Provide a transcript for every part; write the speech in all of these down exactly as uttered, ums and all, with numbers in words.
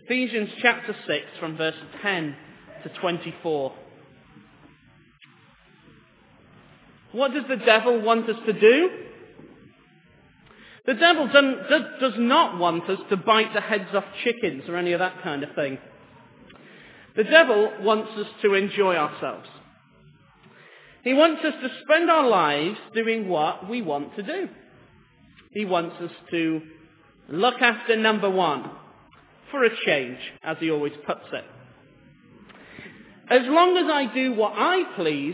Ephesians chapter six from verse ten to twenty-four. What does the devil want us to do? The devil does, does not want us to bite the heads off chickens or any of that kind of thing. The devil wants us to enjoy ourselves. He wants us to spend our lives doing what we want to do. He wants us to look after number one, for a change, as he always puts it. As long as I do what I please,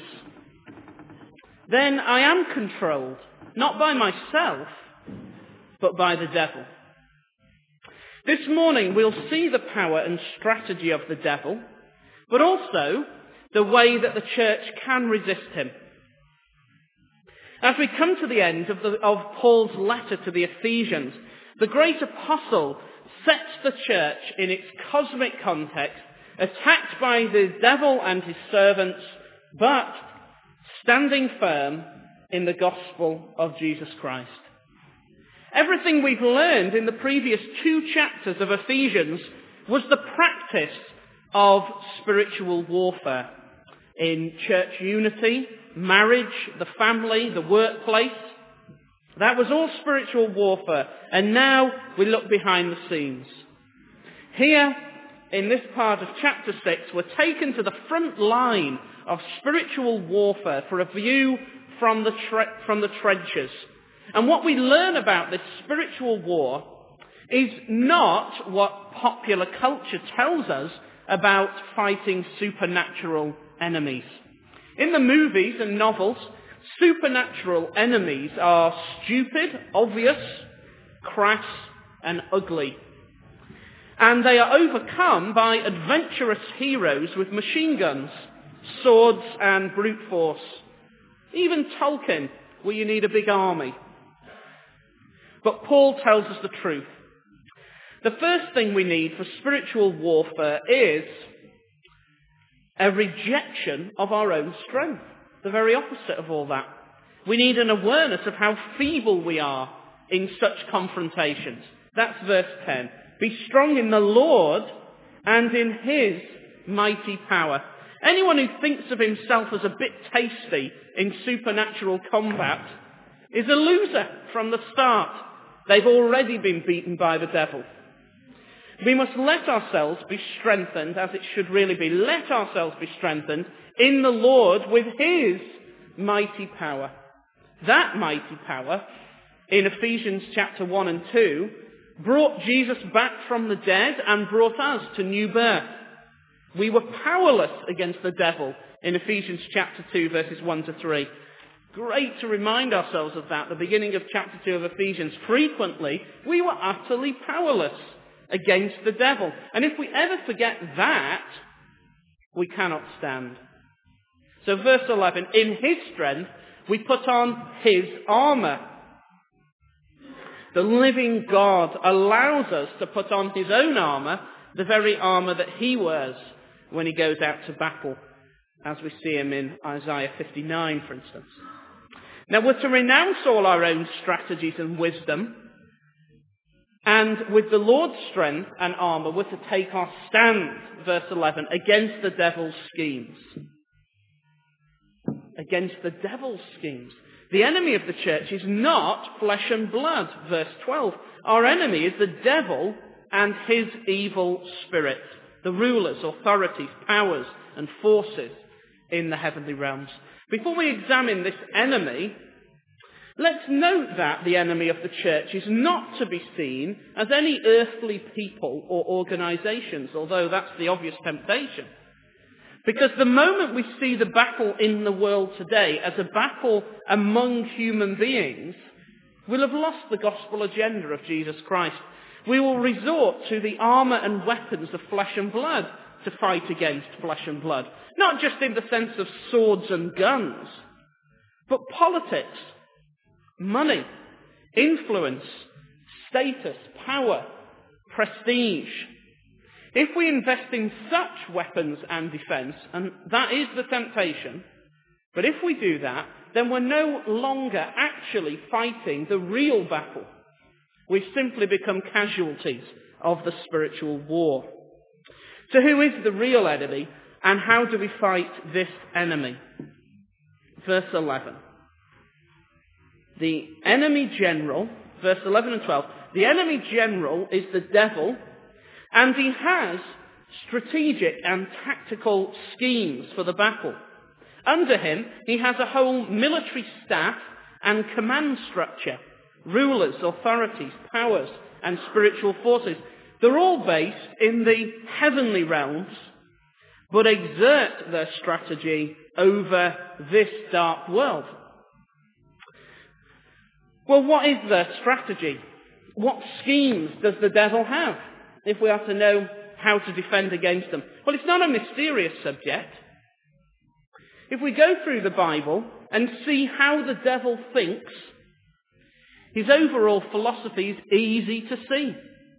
then I am controlled, not by myself, but by the devil. This morning we'll see the power and strategy of the devil, but also the way that the church can resist him. As we come to the end of, the, of Paul's letter to the Ephesians, the great apostle sets the church in its cosmic context, attacked by the devil and his servants, but standing firm in the gospel of Jesus Christ. Everything we've learned in the previous two chapters of Ephesians was the practice of spiritual warfare in church unity, marriage, the family, the workplace. That was all spiritual warfare. And now we look behind the scenes. Here, in this part of chapter six, we're taken to the front line of spiritual warfare for a view from the, tre- from the trenches. And what we learn about this spiritual war is not what popular culture tells us about fighting supernatural enemies. In the movies and novels, supernatural enemies are stupid, obvious, crass, and ugly. And they are overcome by adventurous heroes with machine guns, swords, and brute force. Even Tolkien, where you need a big army. But Paul tells us the truth. The first thing we need for spiritual warfare is a rejection of our own strength. The very opposite of all that. We need an awareness of how feeble we are in such confrontations. That's verse ten. Be strong in the Lord and in his mighty power. Anyone who thinks of himself as a bit tasty in supernatural combat is a loser from the start. They've already been beaten by the devil. We must let ourselves be strengthened, as it should really be. Let ourselves be strengthened in the Lord with his mighty power. That mighty power, in Ephesians chapter one and two, brought Jesus back from the dead and brought us to new birth. We were powerless against the devil in Ephesians chapter two, verses one to three. Great to remind ourselves of that, the beginning of chapter two of Ephesians. Frequently, we were utterly powerless against the devil. And if we ever forget that, we cannot stand. So verse eleven, in his strength, we put on his armour. The living God allows us to put on his own armour, the very armour that he wears when he goes out to battle, as we see him in Isaiah fifty-nine, for instance. Now we're to renounce all our own strategies and wisdom, and with the Lord's strength and armour, we're to take our stand, verse eleven, against the devil's schemes. Against the devil's schemes. The enemy of the church is not flesh and blood, verse twelve. Our enemy is the devil and his evil spirit, the rulers, authorities, powers, and forces in the heavenly realms. Before we examine this enemy, let's note that the enemy of the church is not to be seen as any earthly people or organisations, although that's the obvious temptation. Because the moment we see the battle in the world today as a battle among human beings, we'll have lost the gospel agenda of Jesus Christ. We will resort to the armour and weapons of flesh and blood to fight against flesh and blood. Not just in the sense of swords and guns, but politics, money, influence, status, power, prestige. If we invest in such weapons and defence, and that is the temptation, but if we do that, then we're no longer actually fighting the real battle. We've simply become casualties of the spiritual war. So who is the real enemy, and how do we fight this enemy? Verse eleven. The enemy general, verse eleven and twelve, the enemy general is the devil, and he has strategic and tactical schemes for the battle. Under him, he has a whole military staff and command structure, rulers, authorities, powers, and spiritual forces. They're all based in the heavenly realms, but exert their strategy over this dark world. Well, what is their strategy? What schemes does the devil have, if we are to know how to defend against them? Well, it's not a mysterious subject. If we go through the Bible and see how the devil thinks, his overall philosophy is easy to see.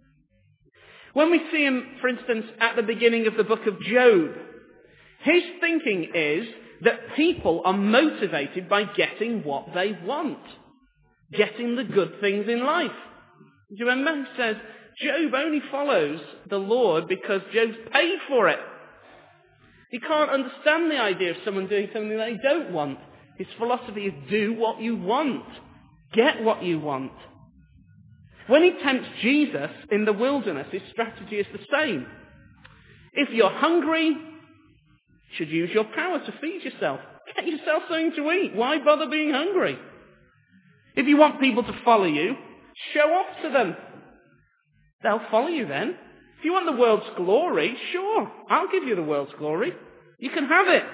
When we see him, for instance, at the beginning of the book of Job, his thinking is that people are motivated by getting what they want, getting the good things in life. Do you remember? He says, Job only follows the Lord because Job's paid for it. He can't understand the idea of someone doing something that they don't want. His philosophy is do what you want. Get what you want. When he tempts Jesus in the wilderness, his strategy is the same. If you're hungry, you should use your power to feed yourself. Get yourself something to eat. Why bother being hungry? If you want people to follow you, show off to them. They'll follow you then. If you want the world's glory, sure, I'll give you the world's glory. You can have it.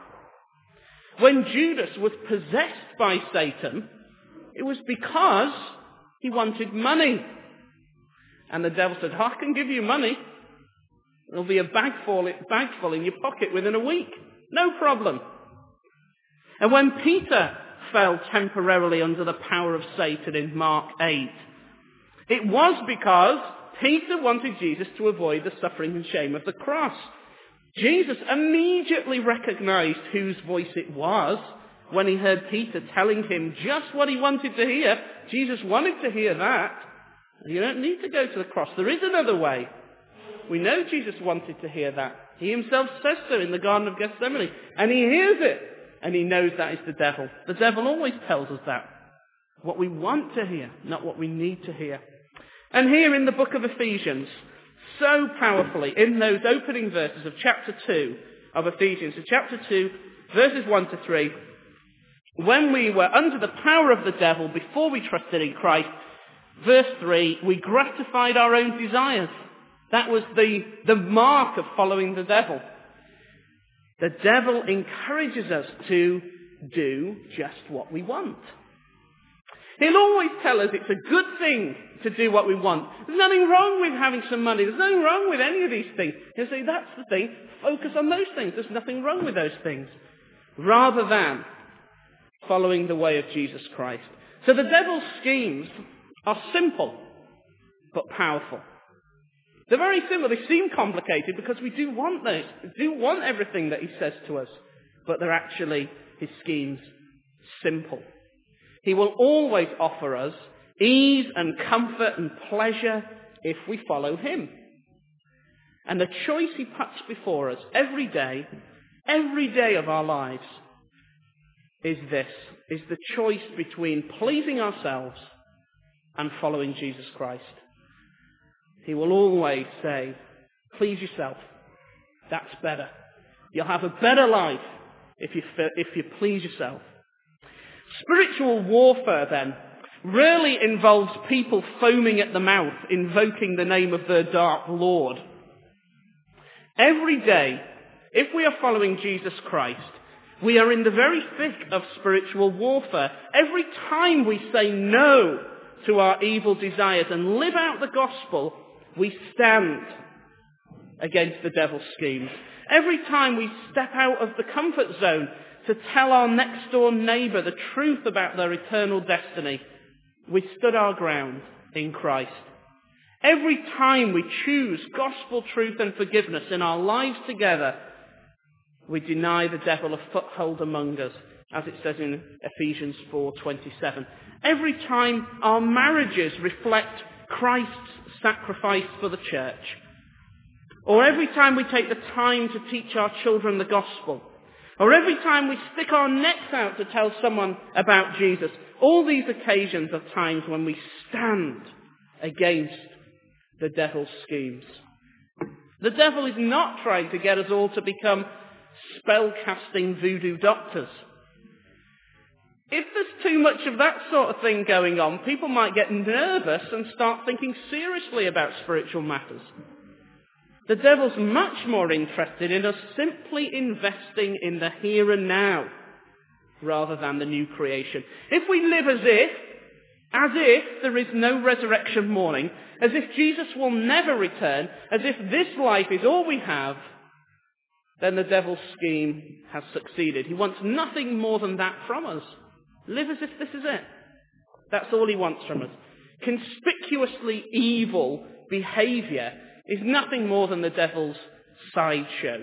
When Judas was possessed by Satan, it was because he wanted money. And the devil said, oh, I can give you money. There'll be a bag full, bag full in your pocket within a week. No problem. And when Peter fell temporarily under the power of Satan in Mark eight, it was because Peter wanted Jesus to avoid the suffering and shame of the cross. Jesus immediately recognized whose voice it was when he heard Peter telling him just what he wanted to hear. Jesus wanted to hear that. You don't need to go to the cross. There is another way. We know Jesus wanted to hear that. He himself says so in the Garden of Gethsemane. And he hears it. And he knows that is the devil. The devil always tells us that. What we want to hear, not what we need to hear. And here in the book of Ephesians, so powerfully, in those opening verses of chapter two of Ephesians, so chapter two, verses one to three, when we were under the power of the devil before we trusted in Christ, verse three, we gratified our own desires. That was the, the mark of following the devil. The devil encourages us to do just what we want. He'll always tell us it's a good thing to do what we want. There's nothing wrong with having some money. There's nothing wrong with any of these things. He'll say, that's the thing. Focus on those things. There's nothing wrong with those things. Rather than following the way of Jesus Christ. So the devil's schemes are simple, but powerful. They're very simple. They seem complicated because we do want those. We do want everything that he says to us. But they're actually, his schemes, simple. He will always offer us ease and comfort and pleasure if we follow him. And the choice he puts before us every day, every day of our lives, is this, is the choice between pleasing ourselves and following Jesus Christ. He will always say, please yourself. That's better. You'll have a better life if you, if you please yourself. Spiritual warfare, then, rarely involves people foaming at the mouth, invoking the name of their dark lord. Every day, if we are following Jesus Christ, we are in the very thick of spiritual warfare. Every time we say no to our evil desires and live out the gospel, we stand against the devil's schemes. Every time we step out of the comfort zone to tell our next door neighbour the truth about their eternal destiny, we stood our ground in Christ. Every time we choose gospel truth and forgiveness in our lives together, we deny the devil a foothold among us, as it says in Ephesians four twenty-seven. Every time our marriages reflect Christ's sacrifice for the church, or every time we take the time to teach our children the gospel, or every time we stick our necks out to tell someone about Jesus, all these occasions are times when we stand against the devil's schemes. The devil is not trying to get us all to become spell-casting voodoo doctors. If there's too much of that sort of thing going on, people might get nervous and start thinking seriously about spiritual matters. The devil's much more interested in us simply investing in the here and now rather than the new creation. If we live as if, as if there is no resurrection morning, as if Jesus will never return, as if this life is all we have, then the devil's scheme has succeeded. He wants nothing more than that from us. Live as if this is it. That's all he wants from us. Conspicuously evil behaviour is nothing more than the devil's sideshow.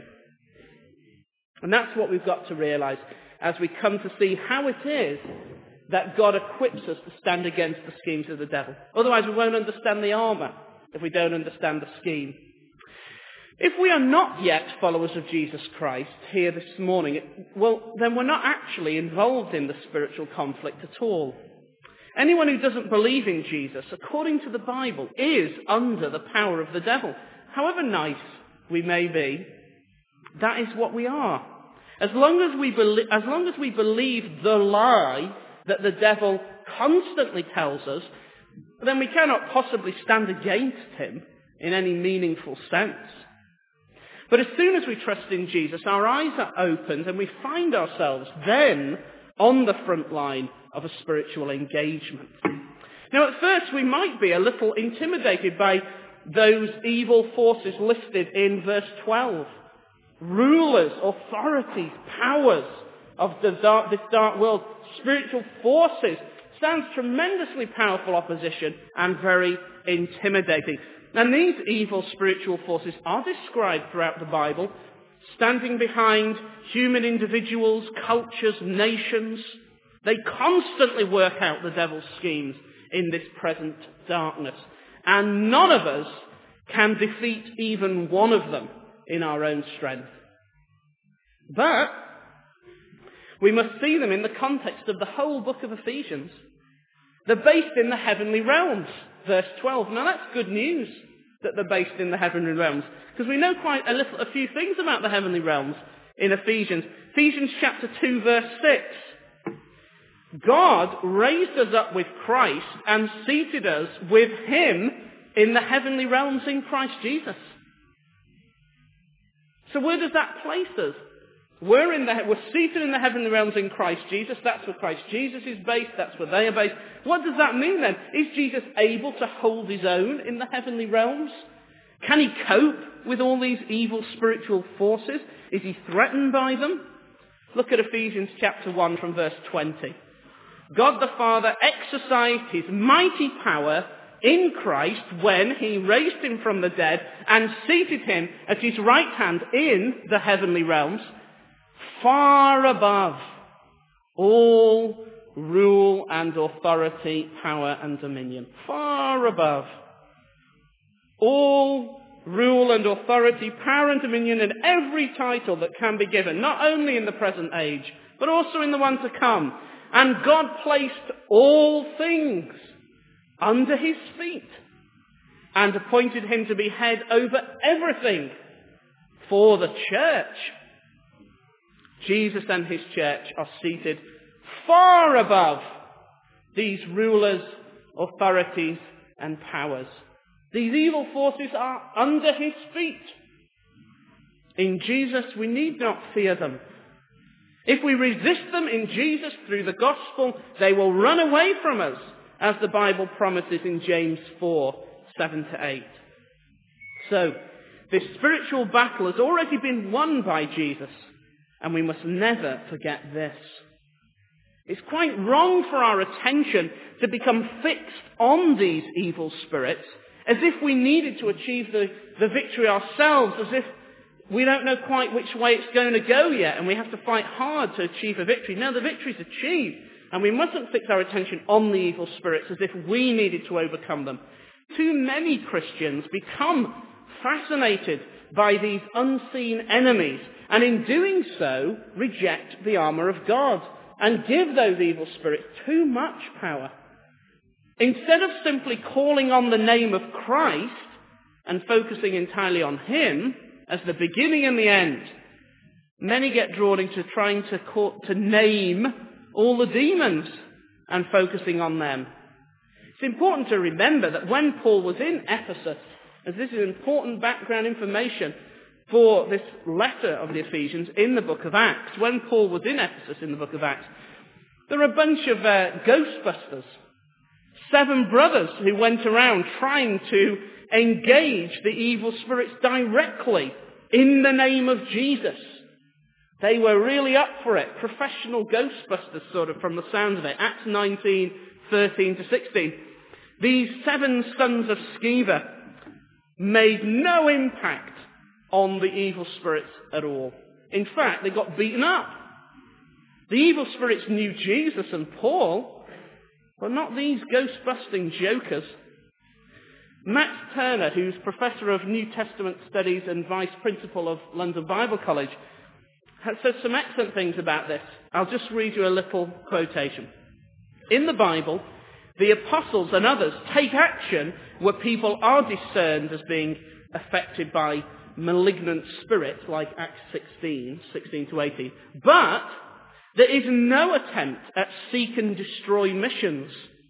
And that's what we've got to realise as we come to see how it is that God equips us to stand against the schemes of the devil. Otherwise we won't understand the armour if we don't understand the scheme. If we are not yet followers of Jesus Christ here this morning, well, then we're not actually involved in the spiritual conflict at all. Anyone who doesn't believe in Jesus, according to the Bible, is under the power of the devil. However nice we may be, that is what we are. As long as we, be- as long as we believe the lie that the devil constantly tells us, then we cannot possibly stand against him in any meaningful sense. But as soon as we trust in Jesus, our eyes are opened and we find ourselves then on the front line of a spiritual engagement. Now at first we might be a little intimidated by those evil forces listed in verse twelve. Rulers, authorities, powers of the dark, this dark world, spiritual forces, stands tremendously powerful opposition and very intimidating. And these evil spiritual forces are described throughout the Bible, standing behind human individuals, cultures, nations. They constantly work out the devil's schemes in this present darkness. And none of us can defeat even one of them in our own strength. But we must see them in the context of the whole book of Ephesians. They're based in the heavenly realms. Verse twelve. Now that's good news that they're based in the heavenly realms, because we know quite a little, a few things about the heavenly realms in Ephesians. Ephesians chapter two verse six. God raised us up with Christ and seated us with him in the heavenly realms in Christ Jesus. So where does that place us? We're, in the, we're seated in the heavenly realms in Christ Jesus. That's where Christ Jesus is based. That's where they are based. What does that mean then? Is Jesus able to hold his own in the heavenly realms? Can he cope with all these evil spiritual forces? Is he threatened by them? Look at Ephesians chapter one from verse twenty. God the Father exercised his mighty power in Christ when he raised him from the dead and seated him at his right hand in the heavenly realms, far above all rule and authority, power and dominion. Far above all rule and authority, power and dominion, and every title that can be given, not only in the present age, but also in the one to come. And God placed all things under his feet and appointed him to be head over everything for the church. Jesus and his church are seated far above these rulers, authorities, and powers. These evil forces are under his feet. In Jesus, we need not fear them. If we resist them in Jesus through the gospel, they will run away from us, as the Bible promises in James four, seven to eight. So, this spiritual battle has already been won by Jesus, and we must never forget this. It's quite wrong for our attention to become fixed on these evil spirits, as if we needed to achieve the, the victory ourselves, as if we don't know quite which way it's going to go yet, and we have to fight hard to achieve a victory. No, the victory's achieved, and we mustn't fix our attention on the evil spirits as if we needed to overcome them. Too many Christians become fascinated by these unseen enemies, and in doing so, reject the armour of God and give those evil spirits too much power. Instead of simply calling on the name of Christ and focusing entirely on him as the beginning and the end, many get drawn into trying to, call, to name all the demons and focusing on them. It's important to remember that when Paul was in Ephesus, as this is important background information for this letter of the Ephesians in the book of Acts, when Paul was in Ephesus in the book of Acts, there were a bunch of uh, ghostbusters, seven brothers who went around trying to engage the evil spirits directly in the name of Jesus. They were really up for it. Professional ghostbusters, sort of, from the sound of it. Acts nineteen, thirteen to sixteen. These seven sons of Sceva made no impact on the evil spirits at all. In fact, they got beaten up. The evil spirits knew Jesus and Paul, but not these ghost-busting jokers. Max Turner, who's Professor of New Testament Studies and Vice Principal of London Bible College, has said some excellent things about this. I'll just read you a little quotation. In the Bible, the apostles and others take action where people are discerned as being affected by malignant spirits, like Acts sixteen, sixteen to eighteen. But there is no attempt at seek and destroy missions.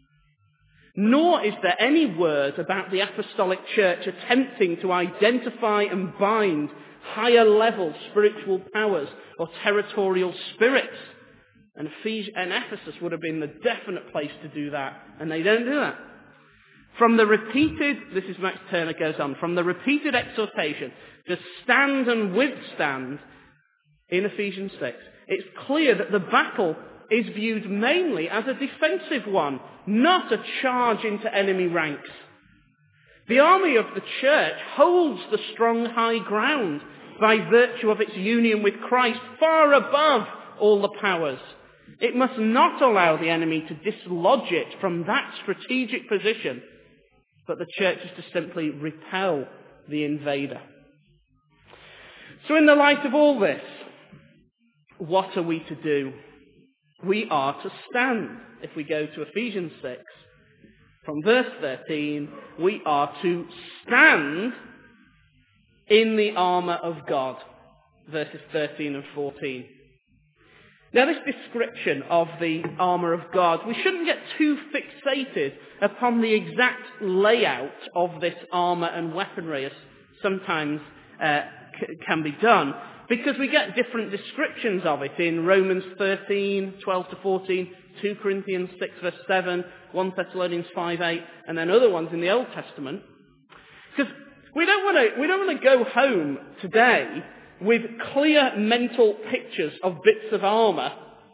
Nor is there any word about the apostolic church attempting to identify and bind higher level spiritual powers or territorial spirits. And Ephesus would have been the definite place to do that, and they don't do that. From the repeated, this is Max Turner goes on, from the repeated exhortation to stand and withstand in Ephesians six, it's clear that the battle is viewed mainly as a defensive one, not a charge into enemy ranks. The army of the church holds the strong high ground by virtue of its union with Christ far above all the powers. It must not allow the enemy to dislodge it from that strategic position, but the church is to simply repel the invader. So in the light of all this, what are we to do? We are to stand. If we go to Ephesians six, from verse thirteen, we are to stand in the armour of God. Verses thirteen and fourteen. Now this description of the armour of God, we shouldn't get too fixated upon the exact layout of this armour and weaponry, as sometimes uh, c- can be done, because we get different descriptions of it in Romans thirteen, twelve to fourteen, two Corinthians six verse seven, First Thessalonians five eight, and then other ones in the Old Testament. Because we don't want to we don't want to go home today with clear mental pictures of bits of armour,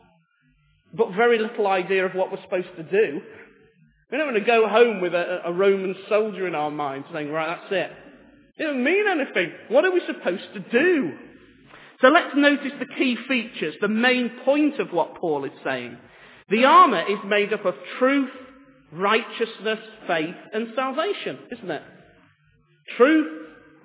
but very little idea of what we're supposed to do. We don't want to go home with a, a Roman soldier in our minds saying, right, that's it. It doesn't mean anything. What are we supposed to do? So let's notice the key features, the main point of what Paul is saying. The armour is made up of truth, righteousness, faith, and salvation, isn't it? Truth,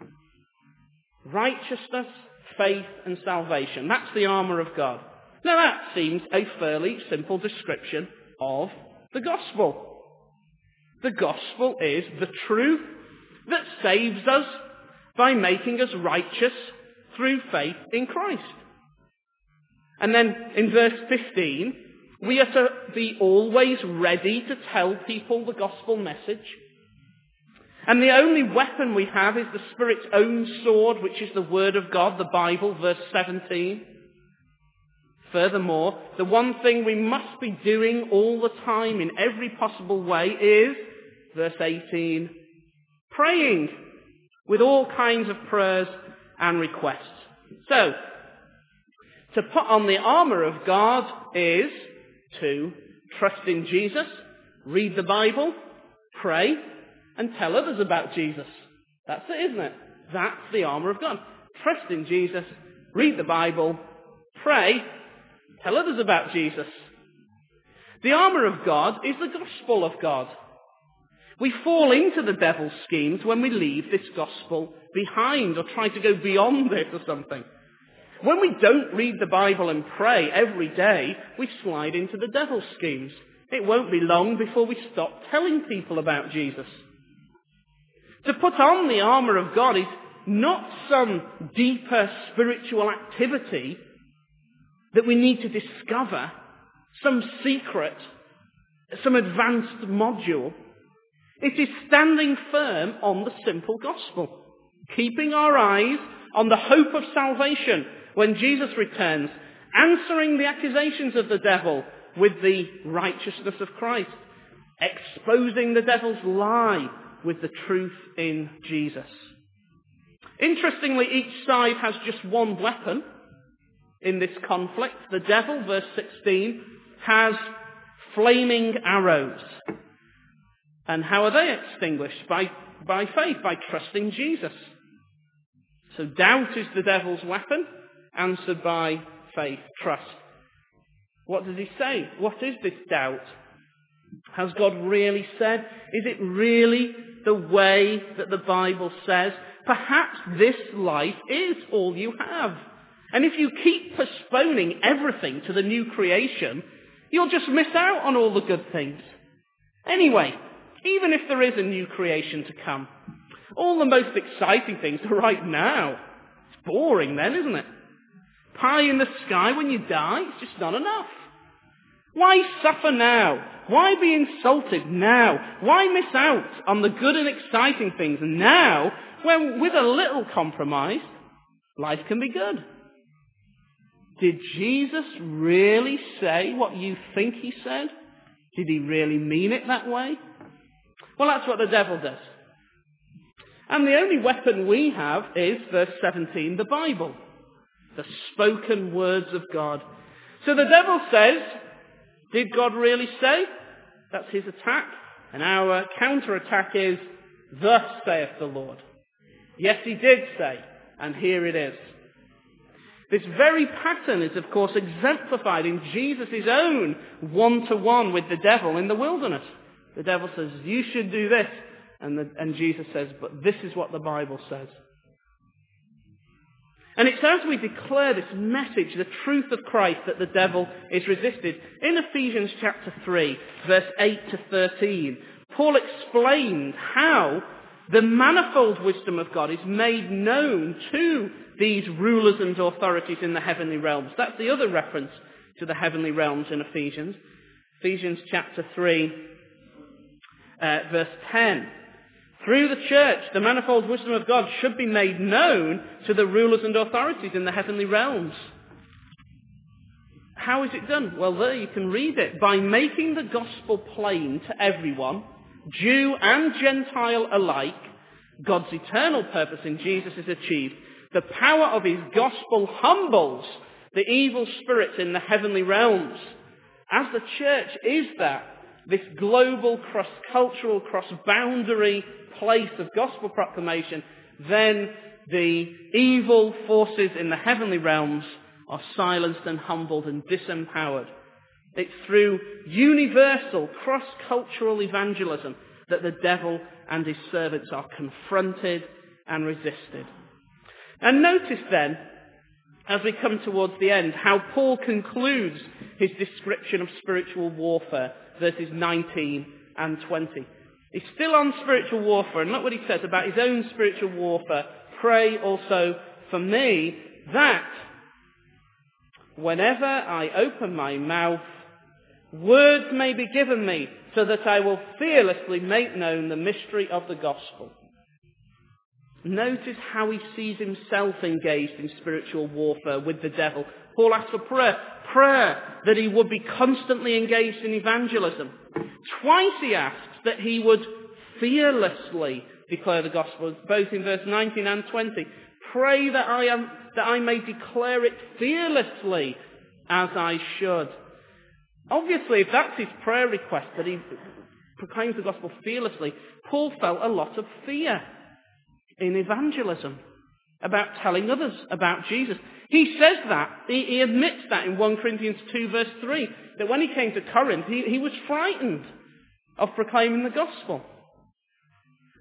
righteousness, faith, and salvation. That's the armour of God. Now that seems a fairly simple description of the gospel. The gospel is the truth that saves us by making us righteous through faith in Christ. And then in verse fifteen, we are to be always ready to tell people the gospel message. And the only weapon we have is the Spirit's own sword, which is the Word of God, the Bible, verse seventeen. Furthermore, the one thing we must be doing all the time in every possible way is, verse eighteen, praying with all kinds of prayers and requests. So, to put on the armour of God is to trust in Jesus, read the Bible, pray, and tell others about Jesus. That's it, isn't it? That's the armour of God. Trust in Jesus, read the Bible, pray, tell others about Jesus. The armour of God is the gospel of God. We fall into the devil's schemes when we leave this gospel behind or try to go beyond it or something. When we don't read the Bible and pray every day, we slide into the devil's schemes. It won't be long before we stop telling people about Jesus. To put on the armour of God is not some deeper spiritual activity that we need to discover, some secret, some advanced module. It is standing firm on the simple gospel, keeping our eyes on the hope of salvation when Jesus returns, answering the accusations of the devil with the righteousness of Christ, exposing the devil's lie with the truth in Jesus. Interestingly, each side has just one weapon in this conflict. The devil, verse sixteen, has flaming arrows. And how are they extinguished? By, by faith, by trusting Jesus. So doubt is the devil's weapon, answered by faith, trust. What does he say? What is this doubt? Has God really said? Is it really the way that the Bible says? Perhaps this life is all you have. And if you keep postponing everything to the new creation, you'll just miss out on all the good things. Anyway, even if there is a new creation to come, all the most exciting things are right now. It's boring then, isn't it? Pie in the sky when you die, it's just not enough. Why suffer now? Why be insulted now? Why miss out on the good and exciting things now when with a little compromise, life can be good? Did Jesus really say what you think he said? Did he really mean it that way? Well, that's what the devil does. And the only weapon we have is, verse seventeen, the Bible. The spoken words of God. So the devil says, did God really say? That's his attack. And our counterattack is, thus saith the Lord. Yes, he did say, and here it is. This very pattern is, of course, exemplified in Jesus' own one-to-one with the devil in the wilderness. The devil says, you should do this. And, the, and Jesus says, but this is what the Bible says. And it's as we declare this message, the truth of Christ, that the devil is resisted. In Ephesians chapter three, verse eight to thirteen, Paul explains how the manifold wisdom of God is made known to these rulers and authorities in the heavenly realms. That's the other reference to the heavenly realms in Ephesians. Ephesians chapter three, uh, verse ten. Through the church, the manifold wisdom of God should be made known to the rulers and authorities in the heavenly realms. How is it done? Well, there you can read it. By making the gospel plain to everyone, Jew and Gentile alike, God's eternal purpose in Jesus is achieved. The power of his gospel humbles the evil spirits in the heavenly realms. As the church is that, this global, cross-cultural, cross-boundary place of gospel proclamation, then the evil forces in the heavenly realms are silenced and humbled and disempowered. It's through universal, cross-cultural evangelism that the devil and his servants are confronted and resisted. And notice then, as we come towards the end, how Paul concludes his description of spiritual warfare, verses nineteen and twenty. He's still on spiritual warfare, and look what he says about his own spiritual warfare. Pray also for me that whenever I open my mouth, words may be given me, so that I will fearlessly make known the mystery of the gospel. Notice how he sees himself engaged in spiritual warfare with the devil. Paul asks for prayer. Prayer that he would be constantly engaged in evangelism. Twice he asks that he would fearlessly declare the gospel, both in verse nineteen and twenty. Pray that I am, that I may declare it fearlessly as I should. Obviously, if that's his prayer request, that he proclaims the gospel fearlessly, Paul felt a lot of fear in evangelism about telling others about Jesus. He says that, he, he admits that in First Corinthians two verse three, that when he came to Corinth, he, he was frightened of proclaiming the gospel.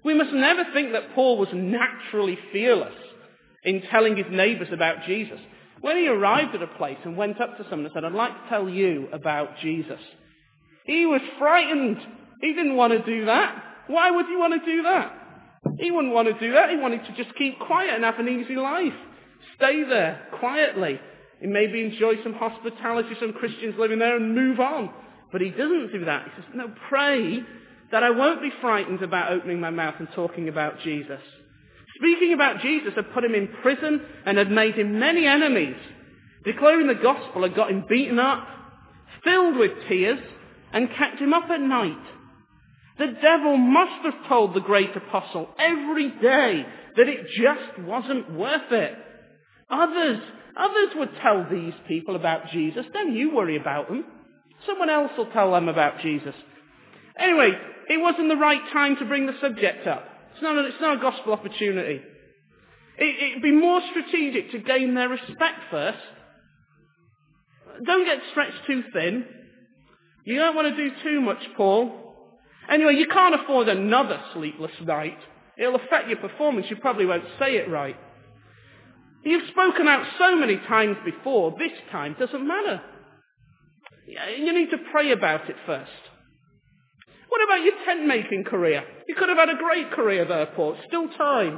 We must never think that Paul was naturally fearless in telling his neighbours about Jesus. When he arrived at a place and went up to someone and said, I'd like to tell you about Jesus, he was frightened. He didn't want to do that. Why would he want to do that? He wouldn't want to do that. He wanted to just keep quiet and have an easy life. Stay there quietly and maybe enjoy some hospitality, some Christians living there, and move on. But he doesn't do that. He says, no, pray that I won't be frightened about opening my mouth and talking about Jesus. Speaking about Jesus had put him in prison and had made him many enemies. Declaring the gospel had got him beaten up, filled with tears, and kept him up at night. The devil must have told the great apostle every day that it just wasn't worth it. Others, others would tell these people about Jesus. Don't you worry about them. Someone else will tell them about Jesus. Anyway, it wasn't the right time to bring the subject up. It's not a, it's not a gospel opportunity. It, it'd be more strategic to gain their respect first. Don't get stretched too thin. You don't want to do too much, Paul. Anyway, you can't afford another sleepless night. It'll affect your performance. You probably won't say it right. You've spoken out so many times before. This time doesn't matter. You need to pray about it first. What about your tent-making career? You could have had a great career there, Paul. Still time.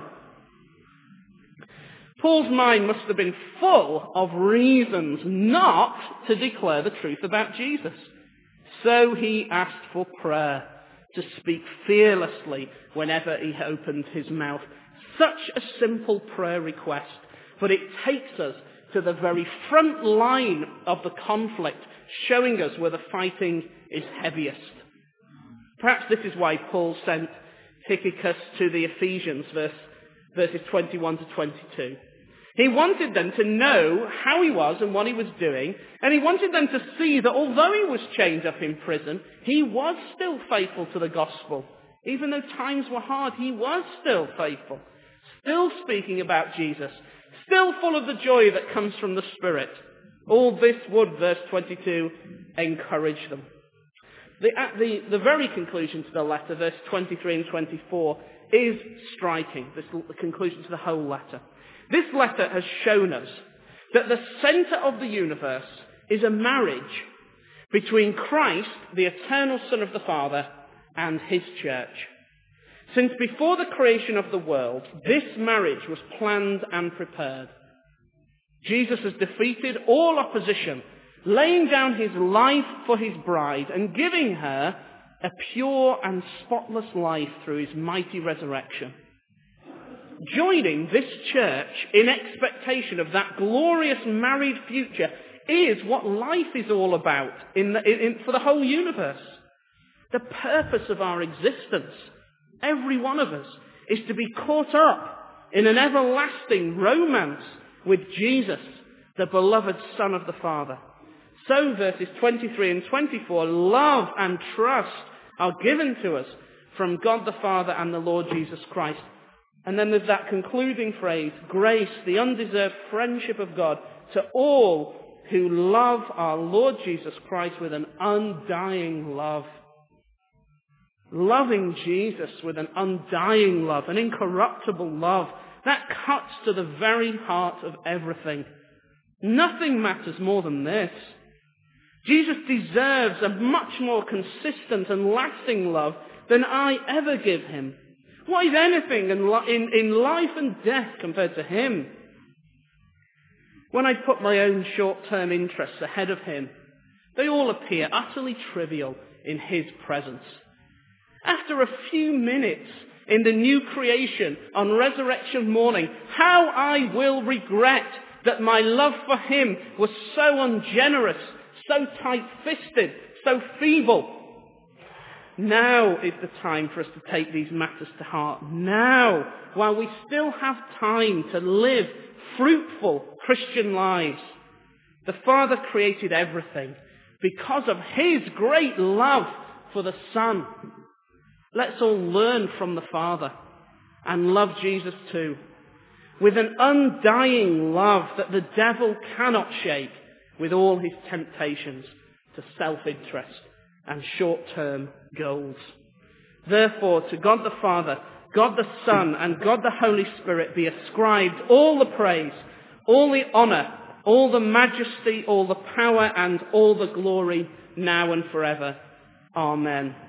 Paul's mind must have been full of reasons not to declare the truth about Jesus. So he asked for prayer, to speak fearlessly whenever he opened his mouth. Such a simple prayer request, but it takes us to the very front line of the conflict, showing us where the fighting is heaviest. Perhaps this is why Paul sent Tychicus to the Ephesians, verse, verses twenty-one to twenty-two. He wanted them to know how he was and what he was doing, and he wanted them to see that although he was chained up in prison, he was still faithful to the gospel. Even though times were hard, he was still faithful, still speaking about Jesus, still full of the joy that comes from the Spirit. All this would, verse twenty-two, encourage them. The, the, the very conclusion to the letter, verse twenty-three and twenty-four, is striking, this, the conclusion to the whole letter. This letter has shown us that the center of the universe is a marriage between Christ, the eternal Son of the Father, and his church. Since before the creation of the world, this marriage was planned and prepared. Jesus has defeated all opposition, laying down his life for his bride and giving her a pure and spotless life through his mighty resurrection. Joining this church in expectation of that glorious married future is what life is all about in the, in, for the whole universe. The purpose of our existence, every one of us, is to be caught up in an everlasting romance with Jesus, the beloved Son of the Father. So verses twenty-three and twenty-four, love and trust are given to us from God the Father and the Lord Jesus Christ. And then there's that concluding phrase, grace, the undeserved friendship of God to all who love our Lord Jesus Christ with an undying love. Loving Jesus with an undying love, an incorruptible love, that cuts to the very heart of everything. Nothing matters more than this. Jesus deserves a much more consistent and lasting love than I ever give him. What is anything in, in, in life and death compared to him? When I put my own short-term interests ahead of him, they all appear utterly trivial in his presence. After a few minutes in the new creation on resurrection morning, how I will regret that my love for him was so ungenerous, so tight-fisted, so feeble. Now is the time for us to take these matters to heart. Now, while we still have time to live fruitful Christian lives. The Father created everything because of his great love for the Son. Let's all learn from the Father and love Jesus too, with an undying love that the devil cannot shake with all his temptations to self-interest and short-term goals. Therefore, to God the Father, God the Son and God the Holy Spirit be ascribed all the praise, all the honour, all the majesty, all the power and all the glory now and forever. Amen.